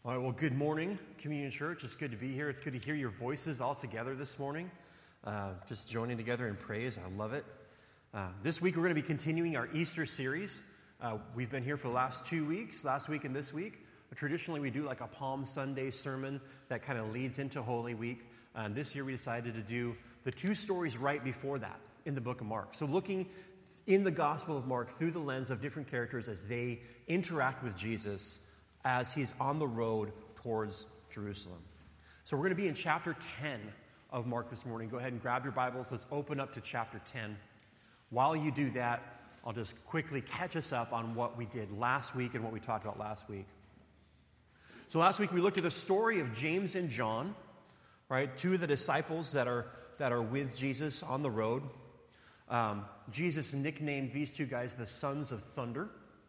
All right, well, good morning, Communion Church. It's good to be here. It's good to hear your voices all together this morning, just joining together in praise. I love it. This week, we're going to be continuing our Easter series. We've been here for the last 2 weeks, last week and this week. Traditionally, we do like a Palm Sunday sermon that kind of leads into Holy Week. This year, we decided to do the two stories right before that in the book of Mark. So looking in the Gospel of Mark through the lens of different characters as they interact with Jesus as he's on the road towards Jerusalem. So we're going to be in chapter 10 of Mark this morning. Go ahead and grab your Bibles. Let's open up to chapter 10. While you do that, I'll just quickly catch us up on what we did last week and what we talked about last week. So last week we looked at the story of James and John, right? Two of the disciples that are with Jesus on the road. Jesus nicknamed these two guys the Sons of Thunder.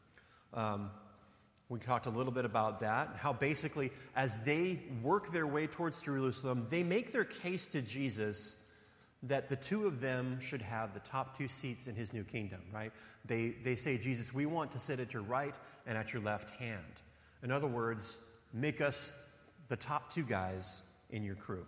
We talked a little bit about that, and how basically as they work their way towards Jerusalem, they make their case to Jesus that the two of them should have the top two seats in his new kingdom, right? They say, Jesus, we want to sit at your right and at your left hand. In other words, make us the top two guys in your crew.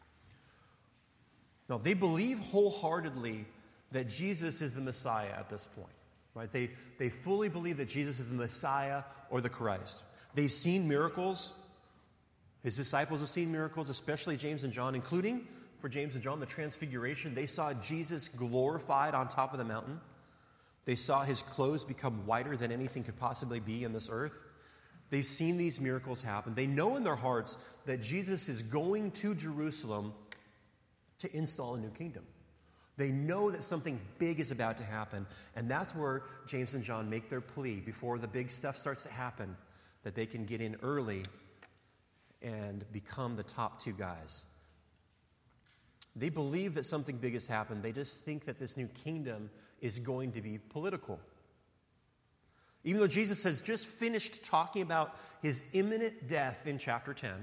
Now, they believe wholeheartedly that Jesus is the Messiah at this point. Right? They fully believe that Jesus is the Messiah or the Christ. They've seen miracles. His disciples have seen miracles, especially James and John, including, for James and John, the transfiguration. They saw Jesus glorified on top of the mountain. They saw his clothes become whiter than anything could possibly be in this earth. They've seen these miracles happen. They know in their hearts that Jesus is going to Jerusalem to install a new kingdom. They know that something big is about to happen, and that's where James and John make their plea before the big stuff starts to happen, that they can get in early and become the top two guys. They believe that something big has happened. They just think that this new kingdom is going to be political. Even though Jesus has just finished talking about his imminent death in chapter 10,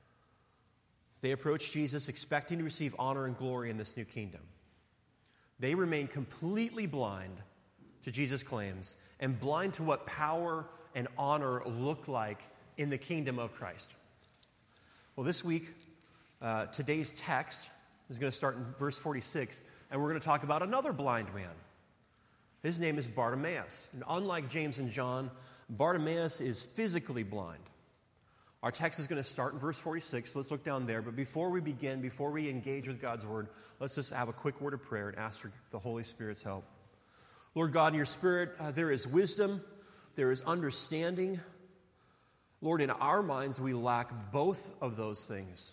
they approach Jesus expecting to receive honor and glory in this new kingdom. They remain completely blind to Jesus' claims and blind to what power and honor look like in the kingdom of Christ. Well, this week, today's text is going to start in verse 46, and we're going to talk about another blind man. His name is Bartimaeus. And unlike James and John, Bartimaeus is physically blind. Our text is going to start in verse 46. So let's look down there. But before we begin, before we engage with God's word, let's just have a quick word of prayer and ask for the Holy Spirit's help. Lord God, in your Spirit, there is wisdom, there is understanding. Lord, in our minds, we lack both of those things.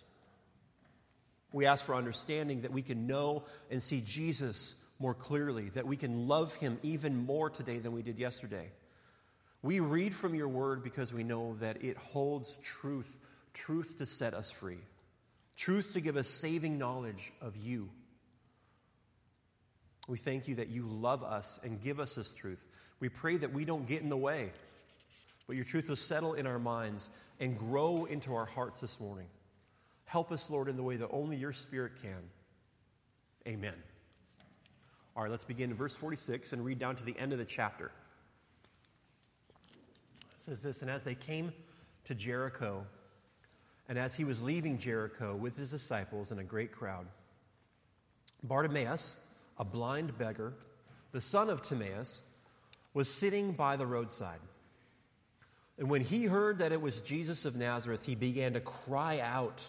We ask for understanding that we can know and see Jesus more clearly, that we can love him even more today than we did yesterday. We read from your word because we know that it holds truth to set us free, truth to give us saving knowledge of you. We thank you that you love us and give us this truth. We pray that we don't get in the way, but your truth will settle in our minds and grow into our hearts this morning. Help us, Lord, in the way that only your Spirit can. Amen. All right, let's begin in verse 46 and read down to the end of the chapter. It says this, and as they came to Jericho, and as he was leaving Jericho with his disciples and a great crowd, Bartimaeus, a blind beggar, the son of Timaeus, was sitting by the roadside. And when he heard that it was Jesus of Nazareth, he began to cry out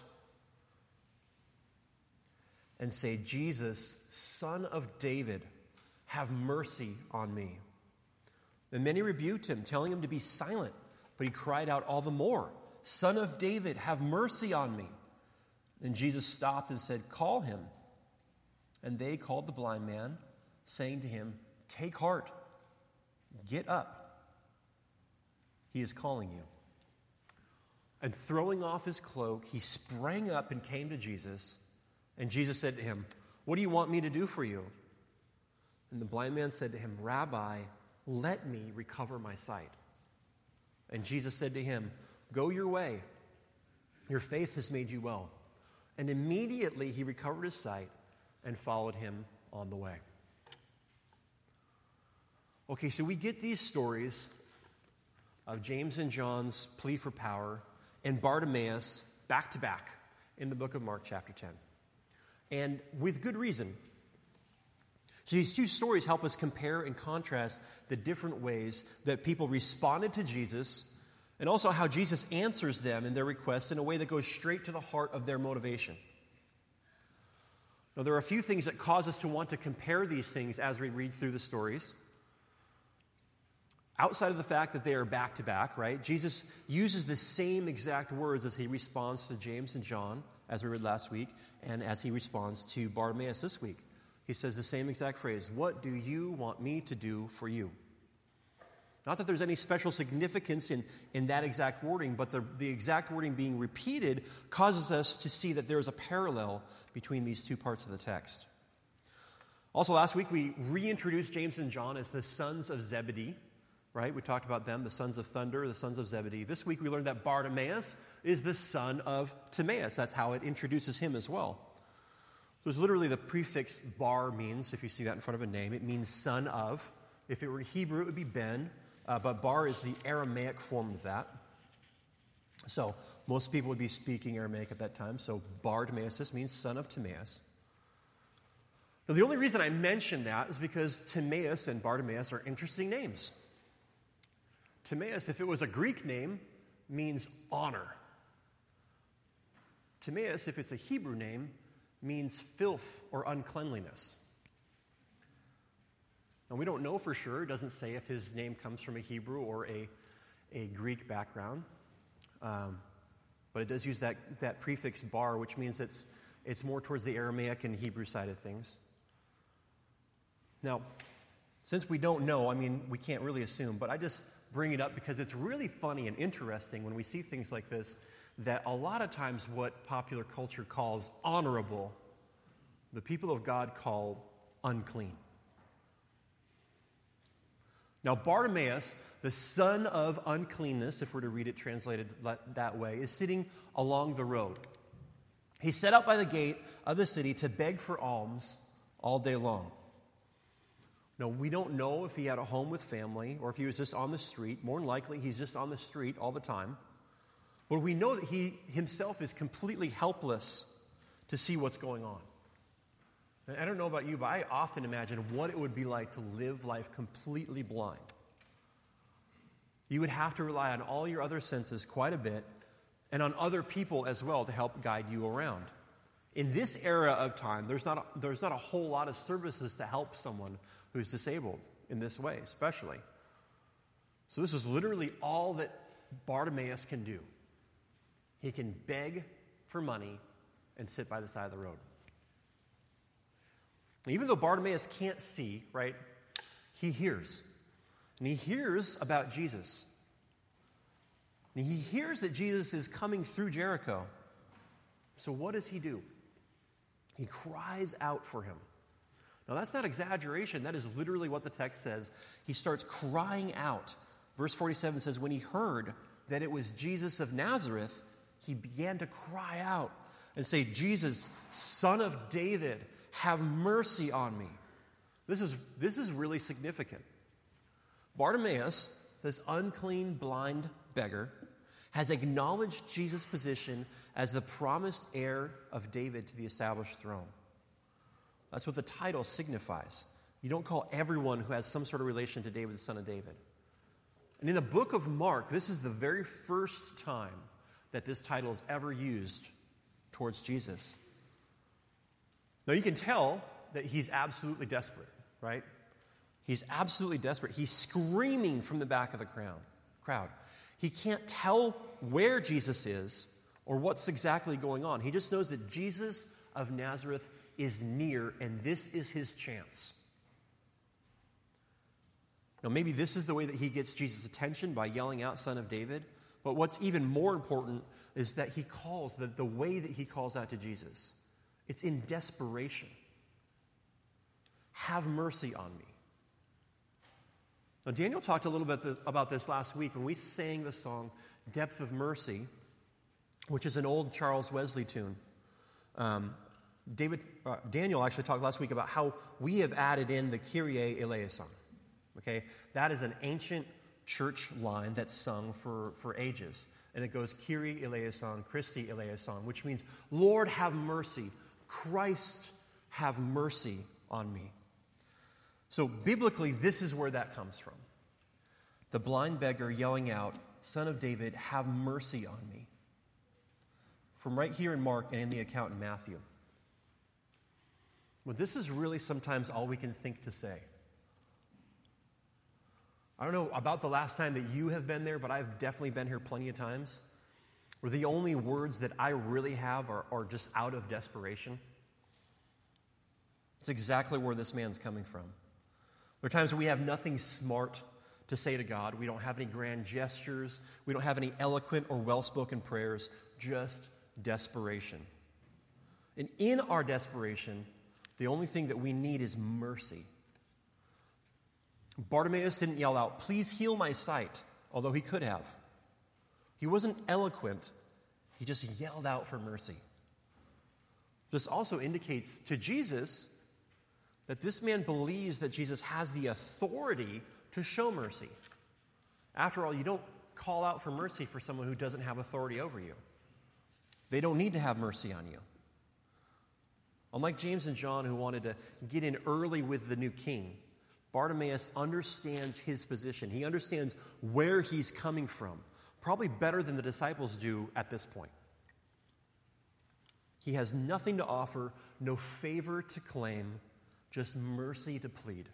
and say, Jesus, Son of David, have mercy on me. And many rebuked him, telling him to be silent. But he cried out all the more, Son of David, have mercy on me. And Jesus stopped and said, call him. And they called the blind man, saying to him, take heart, get up. He is calling you. And throwing off his cloak, he sprang up and came to Jesus. And Jesus said to him, what do you want me to do for you? And the blind man said to him, Rabbi, let me recover my sight. And Jesus said to him, go your way. Your faith has made you well. And immediately he recovered his sight and followed him on the way. Okay, so we get these stories of James and John's plea for power and Bartimaeus back to back in the book of Mark chapter 10. And with good reason. So these two stories help us compare and contrast the different ways that people responded to Jesus and also how Jesus answers them in their requests in a way that goes straight to the heart of their motivation. Now, there are a few things that cause us to want to compare these things as we read through the stories. Outside of the fact that they are back to back, right? Jesus uses the same exact words as he responds to James and John, as we read last week, and as he responds to Bartimaeus this week. He says the same exact phrase, "What do you want me to do for you?" Not that there's any special significance in that exact wording, but the exact wording being repeated causes us to see that there is a parallel between these two parts of the text. Also, last week we reintroduced James and John as the sons of Zebedee, right? We talked about them, the sons of thunder, the sons of Zebedee. This week we learned that Bartimaeus is the son of Timaeus. That's how it introduces him as well. So it's literally the prefix bar means, if you see that in front of a name, it means son of. If it were Hebrew, it would be Ben. But bar is the Aramaic form of that. So most people would be speaking Aramaic at that time. So Bartimaeus means son of Timaeus. Now, the only reason I mention that is because Timaeus and Bartimaeus are interesting names. Timaeus, if it was a Greek name, means honor. Timaeus, if it's a Hebrew name, means filth or uncleanliness. Now, we don't know for sure. It doesn't say if his name comes from a Hebrew or a Greek background. But it does use that prefix bar, which means it's more towards the Aramaic and Hebrew side of things. Now, since we don't know, we can't really assume, but I just bring it up because it's really funny and interesting when we see things like this, that a lot of times what popular culture calls honorable, the people of God call unclean. Now, Bartimaeus, the son of uncleanness, if we're to read it translated that way, is sitting along the road. He set out by the gate of the city to beg for alms all day long. Now, we don't know if he had a home with family or if he was just on the street. More than likely, he's just on the street all the time. But we know that he himself is completely helpless to see what's going on. And I don't know about you, but I often imagine what it would be like to live life completely blind. You would have to rely on all your other senses quite a bit and on other people as well to help guide you around. In this era of time, there's not a whole lot of services to help someone who's disabled in this way, especially. So this is literally all that Bartimaeus can do. He can beg for money and sit by the side of the road. Even though Bartimaeus can't see, right, he hears. And he hears about Jesus. And he hears that Jesus is coming through Jericho. So what does he do? He cries out for him. Now, that's not exaggeration. That is literally what the text says. He starts crying out. Verse 47 says, when he heard that it was Jesus of Nazareth, he began to cry out and say, Jesus, Son of David, have mercy on me. This is really significant. Bartimaeus, this unclean, blind beggar, has acknowledged Jesus' position as the promised heir of David to the established throne. That's what the title signifies. You don't call everyone who has some sort of relation to David the son of David. And in the book of Mark, this is the very first time that this title is ever used towards Jesus. Now, you can tell that he's absolutely desperate, right? He's absolutely desperate. He's screaming from the back of the crowd. He can't tell where Jesus is or what's exactly going on. He just knows that Jesus of Nazareth is near, and this is his chance. Now, maybe this is the way that he gets Jesus' attention, by yelling out, Son of David. But what's even more important is that he calls, the way that he calls out to Jesus. It's in desperation. Have mercy on me. Now, Daniel talked a little bit about this last week when we sang the song Depth of Mercy, which is an old Charles Wesley tune. Daniel actually talked last week about how we have added in the Kyrie eleison. Okay, that is an ancient church line that's sung for ages. And it goes, Kyrie eleison, Christi eleison, which means, Lord, have mercy. Christ, have mercy on me. So biblically, this is where that comes from. The blind beggar yelling out, Son of David, have mercy on me. From right here in Mark and in the account in Matthew. Well, this is really sometimes all we can think to say. I don't know about the last time that you have been there, but I've definitely been here plenty of times, where the only words that I really have are just out of desperation. It's exactly where this man's coming from. There are times when we have nothing smart to say to God. We don't have any grand gestures. We don't have any eloquent or well-spoken prayers, just desperation. And in our desperation, the only thing that we need is mercy. Bartimaeus didn't yell out, please heal my sight, although he could have. He wasn't eloquent. He just yelled out for mercy. This also indicates to Jesus that this man believes that Jesus has the authority to show mercy. After all, you don't call out for mercy for someone who doesn't have authority over you. They don't need to have mercy on you. Unlike James and John, who wanted to get in early with the new king, Bartimaeus understands his position. He understands where he's coming from, probably better than the disciples do at this point. He has nothing to offer, no favor to claim, just mercy to plead.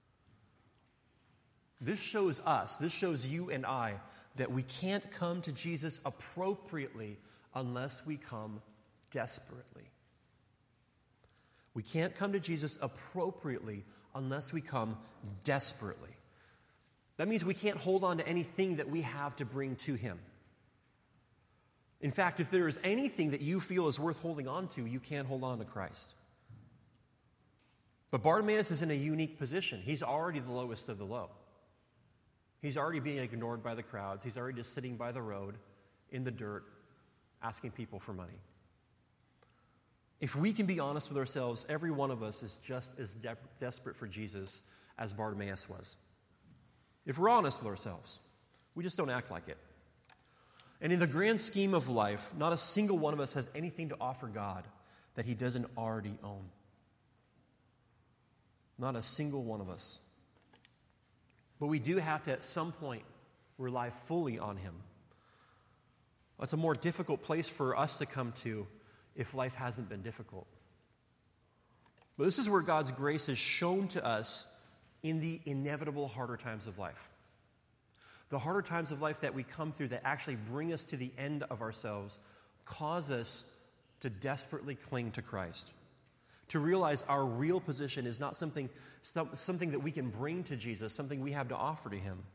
This shows us, this shows you and I, that we can't come to Jesus appropriately unless we come desperately. We can't come to Jesus appropriately unless we come desperately. That means we can't hold on to anything that we have to bring to him. In fact, if there is anything that you feel is worth holding on to, you can't hold on to Christ. But Bartimaeus is in a unique position. He's already the lowest of the low. He's already being ignored by the crowds. He's already just sitting by the road in the dirt, asking people for money. If we can be honest with ourselves, every one of us is just as desperate for Jesus as Bartimaeus was. If we're honest with ourselves, we just don't act like it. And in the grand scheme of life, not a single one of us has anything to offer God that he doesn't already own. Not a single one of us. But we do have to, at some point, rely fully on him. It's a more difficult place for us to come to if life hasn't been difficult. But this is where God's grace is shown to us in the inevitable harder times of life. The harder times of life that we come through that actually bring us to the end of ourselves cause us to desperately cling to Christ. To realize our real position is not something that we can bring to Jesus, something we have to offer to him.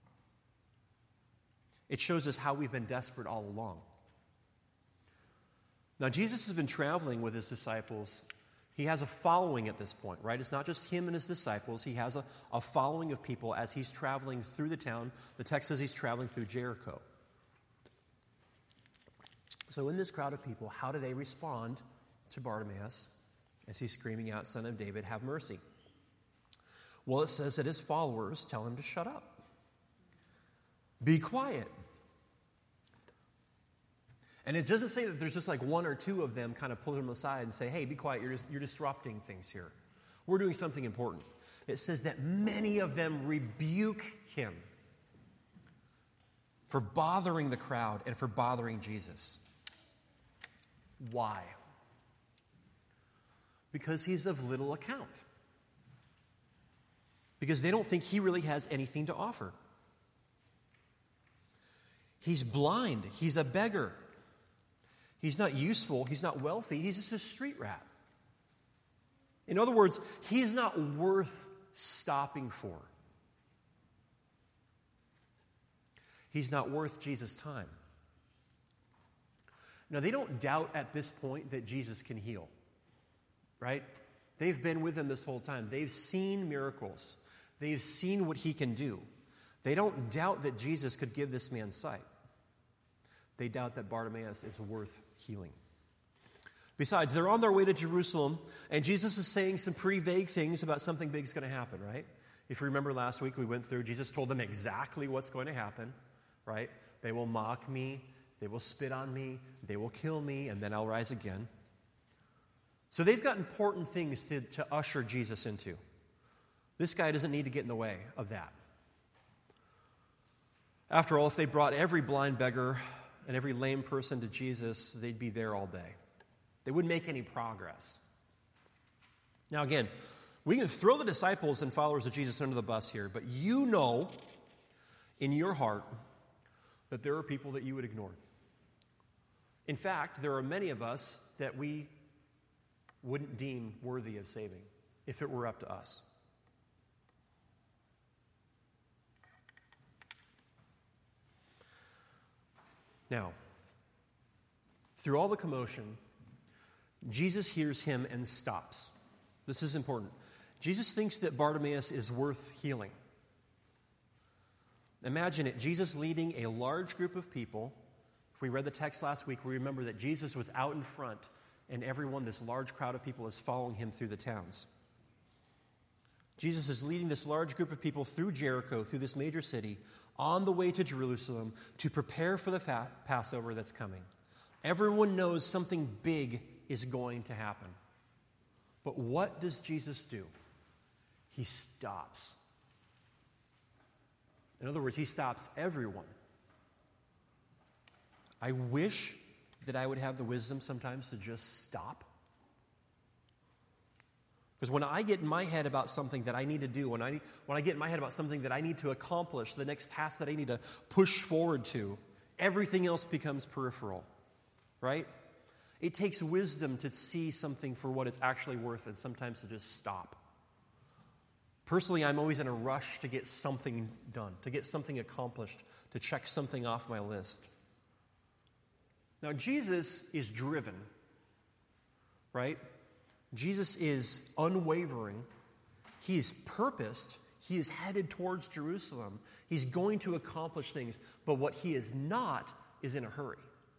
It shows us how we've been desperate all along. Now, Jesus has been traveling with his disciples. He has a following at this point, right? It's not just him and his disciples. He has a following of people as he's traveling through the town. The text says he's traveling through Jericho. So in this crowd of people, how do they respond to Bartimaeus as he's screaming out, Son of David, have mercy? Well, it says that his followers tell him to shut up. Be quiet. And it doesn't say that there's just like one or two of them kind of pull him aside and say, hey, be quiet, you're disrupting things here. We're doing something important. It says that many of them rebuke him for bothering the crowd and for bothering Jesus. Why? Because he's of little account. Because they don't think he really has anything to offer. He's blind. He's a beggar. He's not useful. He's not wealthy. He's just a street rat. In other words, he's not worth stopping for. He's not worth Jesus' time. Now, they don't doubt at this point that Jesus can heal, right? They've been with him this whole time. They've seen miracles. They've seen what he can do. They don't doubt that Jesus could give this man sight. They doubt that Bartimaeus is worth healing. Besides, they're on their way to Jerusalem, and Jesus is saying some pretty vague things about something big is going to happen, right? If you remember last week, we went through, Jesus told them exactly what's going to happen, right? They will mock me, they will spit on me, they will kill me, and then I'll rise again. So they've got important things to usher Jesus into. This guy doesn't need to get in the way of that. After all, if they brought every blind beggar and every lame person to Jesus, they'd be there all day. They wouldn't make any progress. Now again, we can throw the disciples and followers of Jesus under the bus here, but you know in your heart that there are people that you would ignore. In fact, there are many of us that we wouldn't deem worthy of saving if it were up to us. Now, through all the commotion, Jesus hears him and stops. This is important. Jesus thinks that Bartimaeus is worth healing. Imagine it, Jesus leading a large group of people. If we read the text last week, we remember that Jesus was out in front, and everyone, this large crowd of people, is following him through the towns. Jesus is leading this large group of people through Jericho, through this major city, on the way to Jerusalem to prepare for the Passover that's coming. Everyone knows something big is going to happen. But what does Jesus do? He stops. In other words, he stops everyone. I wish that I would have the wisdom sometimes to just stop. Because when I get in my head about something that I need to do, when I get in my head about something that I need to accomplish, the next task that I need to push forward to, everything else becomes peripheral, right? It takes wisdom to see something for what it's actually worth and sometimes to just stop. Personally, I'm always in a rush to get something done, to get something accomplished, to check something off my list. Now, Jesus is driven, right? Jesus is unwavering. He is purposed. He is headed towards Jerusalem. He's going to accomplish things. But what he is not is in a hurry.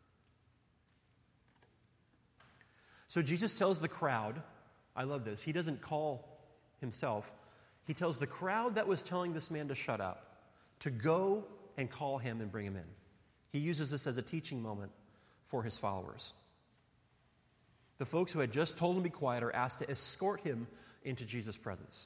So Jesus tells the crowd, I love this, he doesn't call himself. He tells the crowd that was telling this man to shut up to go and call him and bring him in. He uses this as a teaching moment for his followers. The folks who had just told him to be quiet are asked to escort him into Jesus' presence.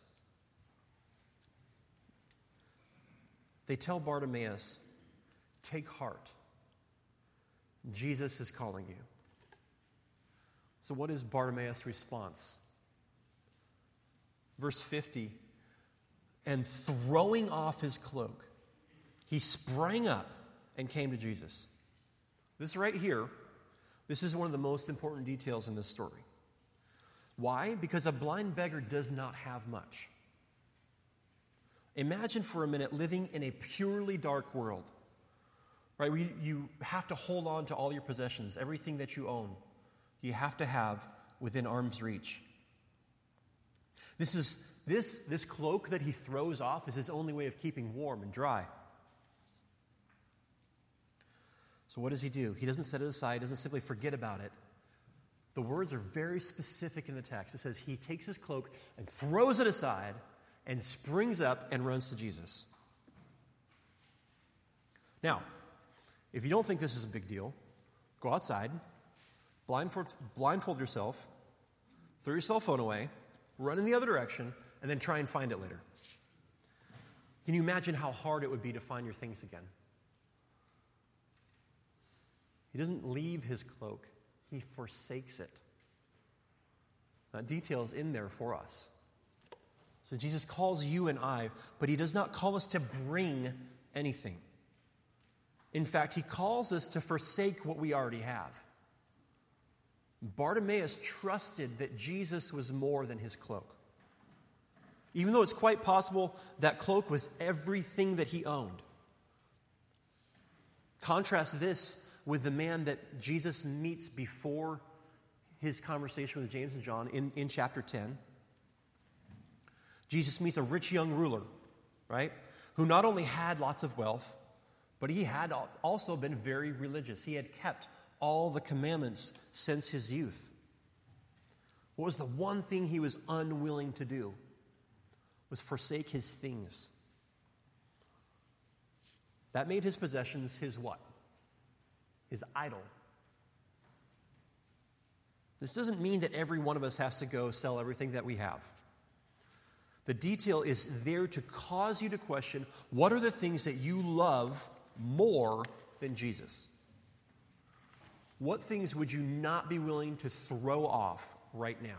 They tell Bartimaeus, take heart. Jesus is calling you. So what is Bartimaeus' response? Verse 50, and throwing off his cloak, he sprang up and came to Jesus. This right here, this is one of the most important details in this story. Why? Because a blind beggar does not have much. Imagine for a minute living in a purely dark world, right? Where you have to hold on to all your possessions, everything that you own, you have to have within arm's reach. This cloak that he throws off is his only way of keeping warm and dry. So what does he do? He doesn't set it aside, doesn't simply forget about it. The words are very specific in the text. It says he takes his cloak and throws it aside and springs up and runs to Jesus. Now, if you don't think this is a big deal, go outside, blindfold yourself, throw your cell phone away, run in the other direction, and then try and find it later. Can you imagine how hard it would be to find your things again? He doesn't leave his cloak. He forsakes it. That detail is in there for us. So Jesus calls you and I, but he does not call us to bring anything. In fact, he calls us to forsake what we already have. Bartimaeus trusted that Jesus was more than his cloak. Even though it's quite possible that cloak was everything that he owned. Contrast this with the man that Jesus meets before his conversation with James and John in chapter 10. Jesus meets a rich young ruler, right? Who not only had lots of wealth, but he had also been very religious. He had kept all the commandments since his youth. What was the one thing he was unwilling to do? was forsake his things. That made his possessions his what? His idol. This doesn't mean that every one of us has to go sell everything that we have. The detail is there to cause you to question, what are the things that you love more than Jesus? What things would you not be willing to throw off right now?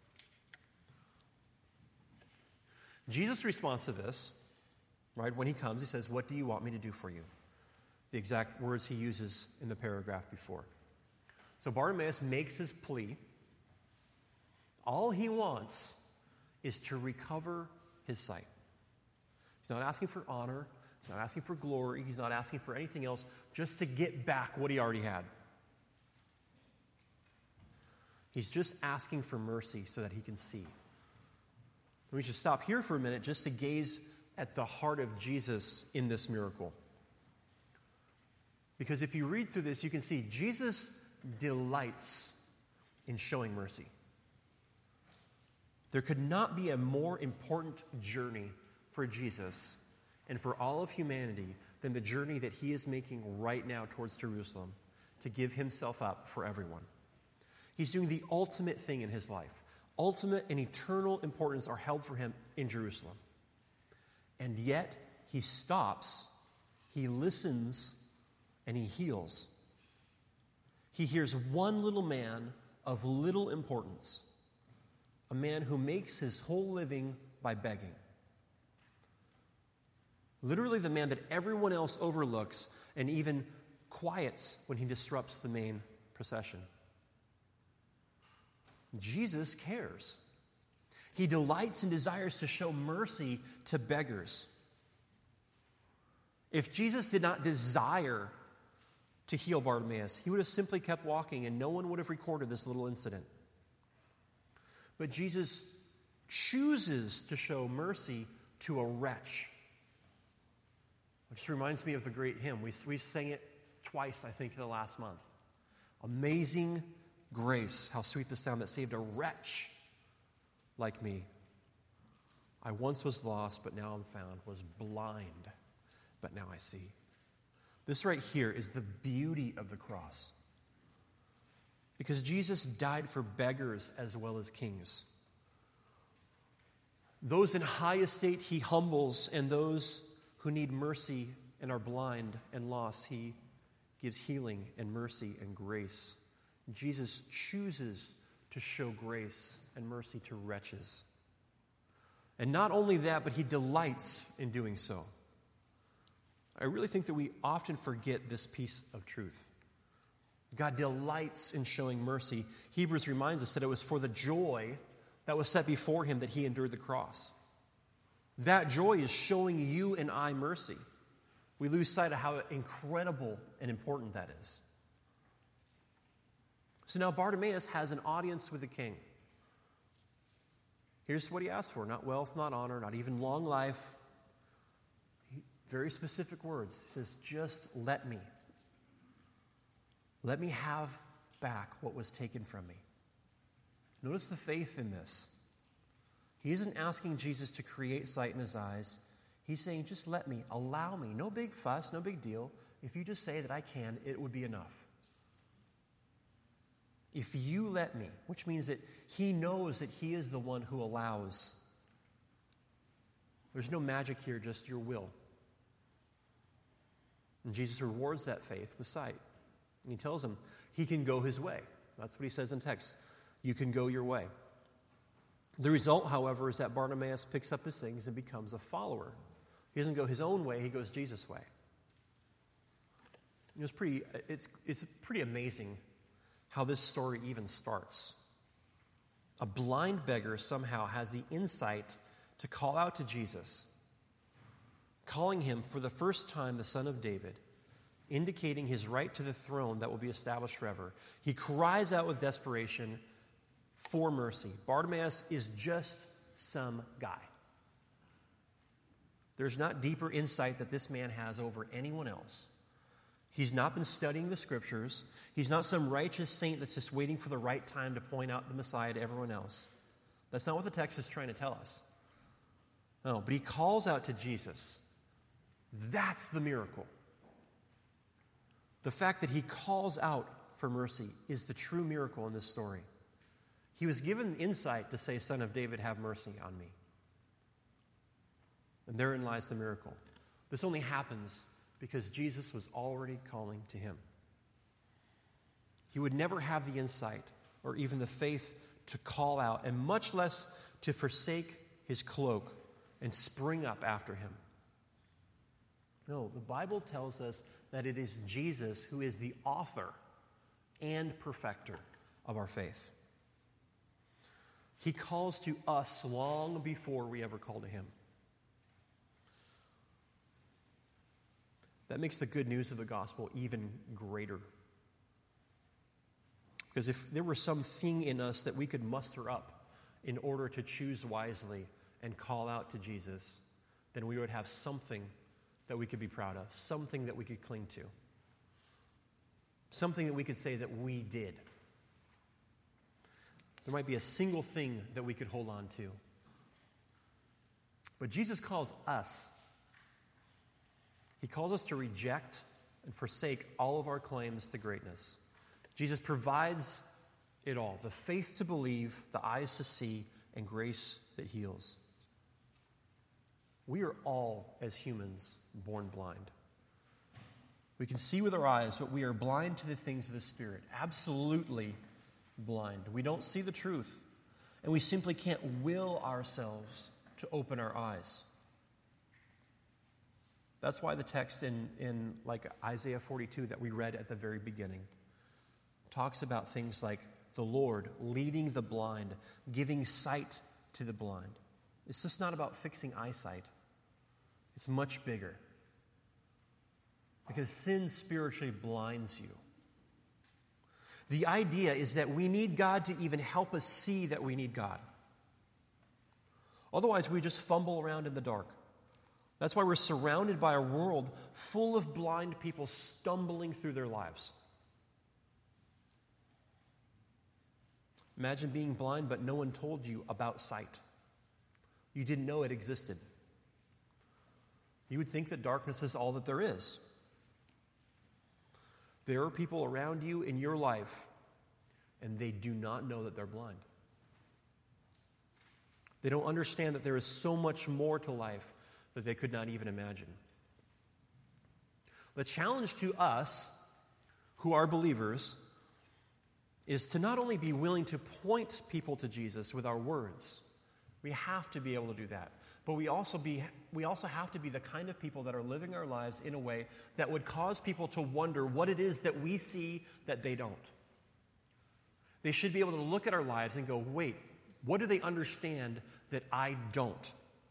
Jesus' response to this, right, when he comes, he says, "What do you want me to do for you?" The exact words he uses in the paragraph before. So Bartimaeus makes his plea. All he wants is to recover his sight. He's not asking for honor. He's not asking for glory. He's not asking for anything else, just to get back what he already had. He's just asking for mercy so that he can see. We should stop here for a minute just to gaze at the heart of Jesus in this miracle. Because if you read through this, you can see Jesus delights in showing mercy. There could not be a more important journey for Jesus and for all of humanity than the journey that he is making right now towards Jerusalem to give himself up for everyone. He's doing the ultimate thing in his life. Ultimate and eternal importance are held for him in Jerusalem. And yet, he stops, he listens, and he heals. He hears one little man of little importance, a man who makes his whole living by begging. Literally the man that everyone else overlooks and even quiets when he disrupts the main procession. Jesus cares. He delights and desires to show mercy to beggars. If Jesus did not desire to heal Bartimaeus, he would have simply kept walking and no one would have recorded this little incident. But Jesus chooses to show mercy to a wretch. Which reminds me of the great hymn. We sang it twice, I think, in the last month. Amazing grace, how sweet the sound that saved a wretch like me. I once was lost, but now I'm found, was blind, but now I see. This right here is the beauty of the cross. Because Jesus died for beggars as well as kings. Those in high estate he humbles, and those who need mercy and are blind and lost, he gives healing and mercy and grace. Jesus chooses to show grace and mercy to wretches. And not only that, but he delights in doing so. I really think that we often forget this piece of truth. God delights in showing mercy. Hebrews reminds us that it was for the joy that was set before him that he endured the cross. That joy is showing you and I mercy. We lose sight of how incredible and important that is. So now Bartimaeus has an audience with the king. Here's what he asked for: not wealth, not honor, not even long life. Very specific words. He says, just let me. Let me have back what was taken from me. Notice the faith in this. He isn't asking Jesus to create sight in his eyes. He's saying, just let me, allow me. No big fuss, no big deal. If you just say that I can, it would be enough. If you let me, which means that he knows that he is the one who allows. There's no magic here, just your will. And Jesus rewards that faith with sight. And he tells him he can go his way. That's what he says in the text. You can go your way. The result, however, is that Bartimaeus picks up his things and becomes a follower. He doesn't go his own way, he goes Jesus' way. It's pretty amazing how this story even starts. A blind beggar somehow has the insight to call out to Jesus, calling him for the first time the Son of David, indicating his right to the throne that will be established forever. He cries out with desperation for mercy. Bartimaeus is just some guy. There's not deeper insight that this man has over anyone else. He's not been studying the scriptures. He's not some righteous saint that's just waiting for the right time to point out the Messiah to everyone else. That's not what the text is trying to tell us. No, but he calls out to Jesus. That's the miracle. The fact that he calls out for mercy is the true miracle in this story. He was given insight to say, Son of David, have mercy on me. And therein lies the miracle. This only happens because Jesus was already calling to him. He would never have the insight or even the faith to call out, and much less to forsake his cloak and spring up after him. No, the Bible tells us that it is Jesus who is the author and perfecter of our faith. He calls to us long before we ever call to him. That makes the good news of the gospel even greater. Because if there were something in us that we could muster up in order to choose wisely and call out to Jesus, then we would have something that we could be proud of, something that we could cling to, something that we could say that we did. There might be a single thing that we could hold on to. But Jesus calls us. He calls us to reject and forsake all of our claims to greatness. Jesus provides it all: the faith to believe, the eyes to see, and grace that heals. We are all, as humans, born blind. We can see with our eyes, but we are blind to the things of the Spirit. Absolutely blind. We don't see the truth, and we simply can't will ourselves to open our eyes. That's why the text in like Isaiah 42 that we read at the very beginning talks about things like the Lord leading the blind, giving sight to the blind. It's just not about fixing eyesight. It's much bigger. Because sin spiritually blinds you. The idea is that we need God to even help us see that we need God. Otherwise, we just fumble around in the dark. That's why we're surrounded by a world full of blind people stumbling through their lives. Imagine being blind, but no one told you about sight. You didn't know it existed. You would think that darkness is all that there is. There are people around you in your life, and they do not know that they're blind. They don't understand that there is so much more to life that they could not even imagine. The challenge to us, who are believers, is to not only be willing to point people to Jesus with our words. We have to be able to do that. But we also have to be the kind of people that are living our lives in a way that would cause people to wonder what it is that we see that they don't. They should be able to look at our lives and go, wait, what do they understand that I don't?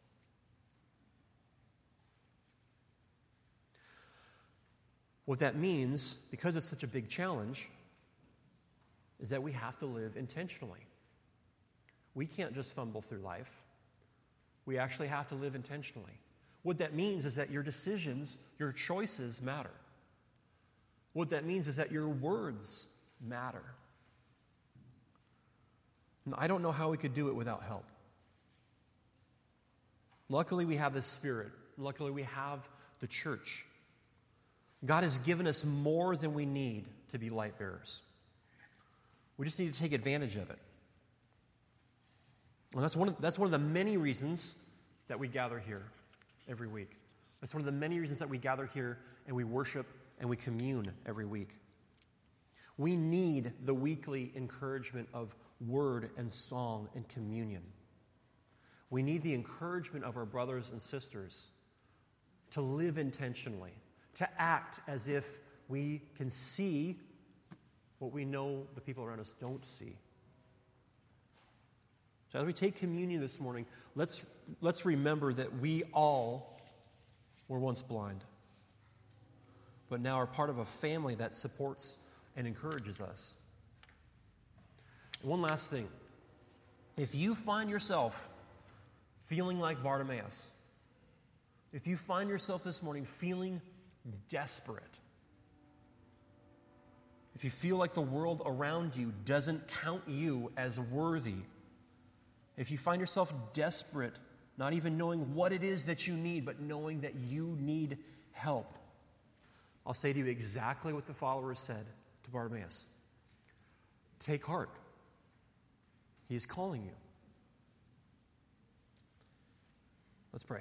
What that means, because it's such a big challenge, is that we have to live intentionally. We can't just fumble through life. We actually have to live intentionally. What that means is that your decisions, your choices matter. What that means is that your words matter. And I don't know how we could do it without help. Luckily, we have the Spirit. Luckily, we have the church. God has given us more than we need to be light bearers. We just need to take advantage of it. And that's one of the many reasons that we gather here every week. That's one of the many reasons that we gather here and we worship and we commune every week. We need the weekly encouragement of word and song and communion. We need the encouragement of our brothers and sisters to live intentionally, to act as if we can see what we know the people around us don't see. So as we take communion this morning, let's remember that we all were once blind, but now are part of a family that supports and encourages us. And one last thing. If you find yourself feeling like Bartimaeus, if you find yourself this morning feeling desperate, if you feel like the world around you doesn't count you as worthy, if you find yourself desperate not even knowing what it is that you need, but knowing that you need help. I'll say to you exactly what the followers said to Bartimaeus. Take heart. He is calling you. Let's pray.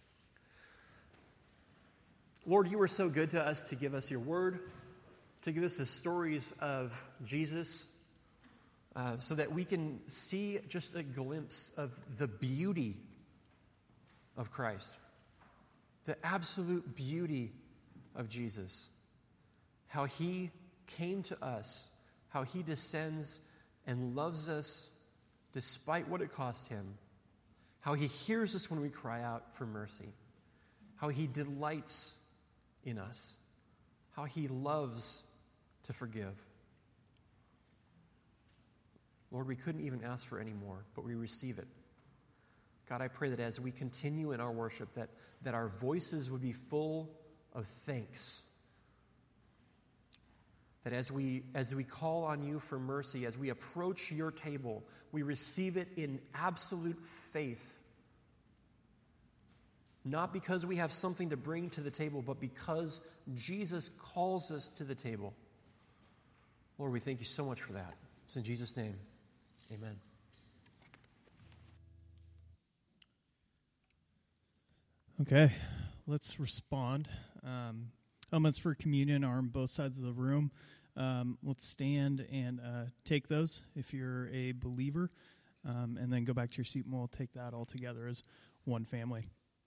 Lord, you are so good to us to give us your word, to give us the stories of Jesus, so that we can see just a glimpse of the beauty of Christ, the absolute beauty of Jesus, how he came to us, how he descends and loves us despite what it cost him, how he hears us when we cry out for mercy, how he delights in us, how he loves to forgive. Lord, we couldn't even ask for any more, but we receive it. God, I pray that as we continue in our worship, that our voices would be full of thanks. That as we call on you for mercy, as we approach your table, we receive it in absolute faith. Not because we have something to bring to the table, but because Jesus calls us to the table. Lord, we thank you so much for that. It's in Jesus' name. Amen. Okay, let's respond. Elements for communion are on both sides of the room. Let's stand and take those if you're a believer, and then go back to your seat and we'll take that all together as one family.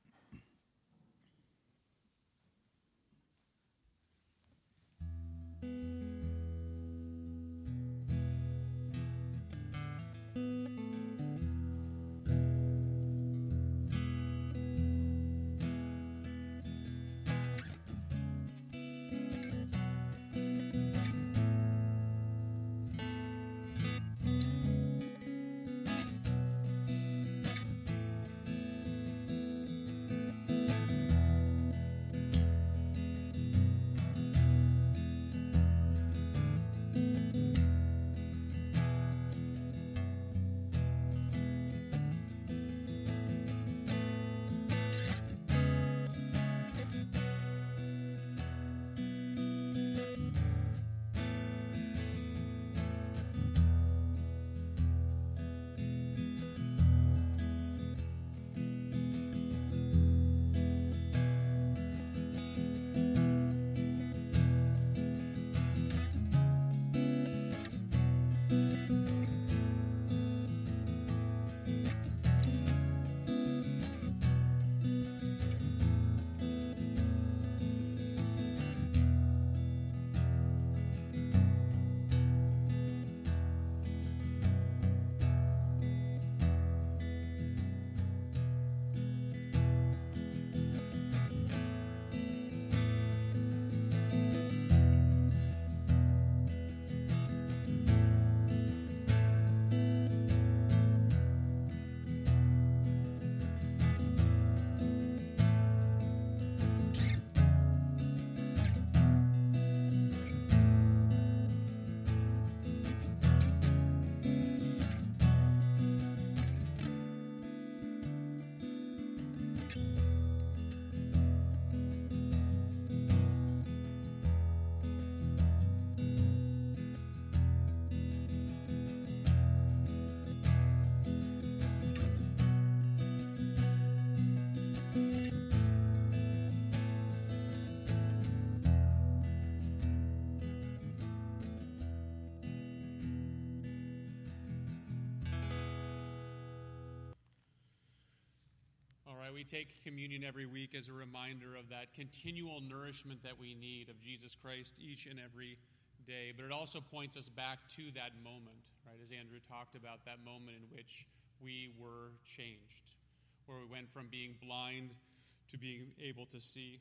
We take communion every week as a reminder of that continual nourishment that we need of Jesus Christ each and every day. But it also points us back to that moment, right? As Andrew talked about, that moment in which we were changed, where we went from being blind to being able to see.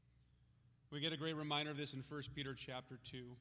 We get a great reminder of this in 1 Peter chapter 2. It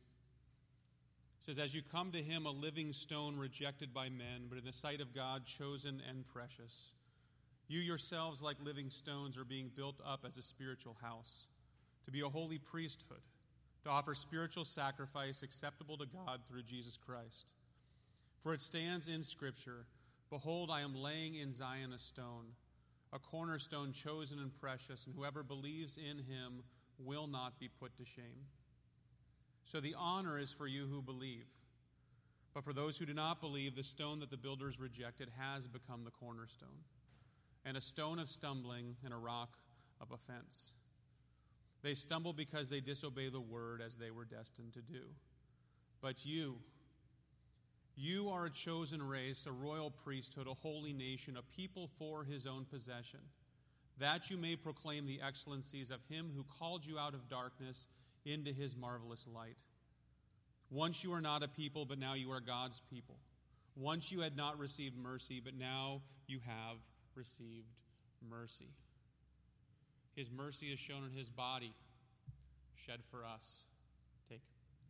says, "As you come to him, a living stone rejected by men, but in the sight of God chosen and precious. You yourselves, like living stones, are being built up as a spiritual house, to be a holy priesthood, to offer spiritual sacrifice acceptable to God through Jesus Christ. For it stands in Scripture, 'Behold, I am laying in Zion a stone, a cornerstone chosen and precious, and whoever believes in him will not be put to shame. So the honor is for you who believe. But for those who do not believe, the stone that the builders rejected has become the cornerstone, and a stone of stumbling and a rock of offense. They stumble because they disobey the word as they were destined to do. But you are a chosen race, a royal priesthood, a holy nation, a people for his own possession, that you may proclaim the excellencies of him who called you out of darkness into his marvelous light. Once you were not a people, but now you are God's people. Once you had not received mercy, but now you have received mercy. His mercy is shown in his body, shed for us. Take.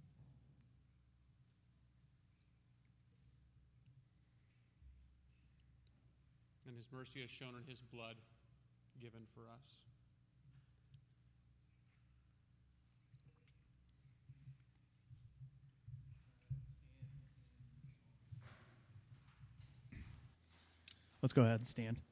And his mercy is shown in his blood, given for us. Let's go ahead and stand.